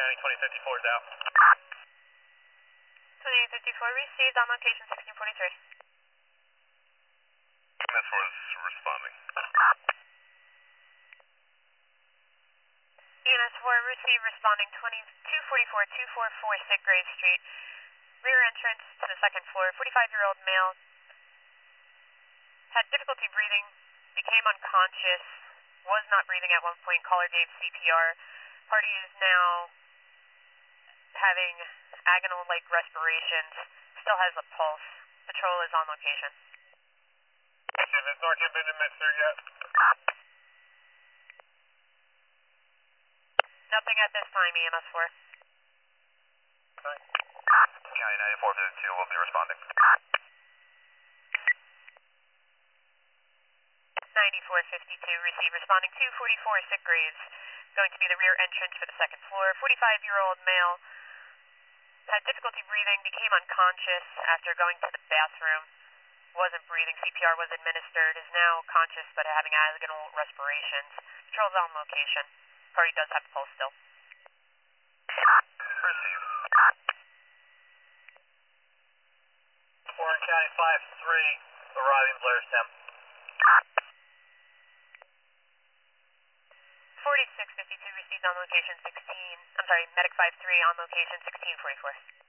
County 2054 is out. 2054 received on location 1643. Unit 4 is responding. ENS 4 received responding 2244 244 Grave Street. Rear entrance to the second floor. 45-year-old male. Had difficulty breathing. Became unconscious. Was not breathing at one point. Caller gave CPR. Party is now having agonal-like respirations. Still has a pulse. Patrol is on location. Has Narcan been administered yet? Nothing at this time, EMS 4. County 9452 will be responding. 9452 received responding 244 Sick Graves. Going to be the rear entrance for the second floor. 45-year-old male. Had difficulty breathing. Became unconscious after going to the bathroom. Wasn't breathing. CPR was administered. Is now conscious but having agonal respirations. Patrol's on location. Party does have a pulse still. Received. Warren County 5-3, arriving Blairstown. 4652 received on location 16. I'm sorry, Medic 53 on location 1644.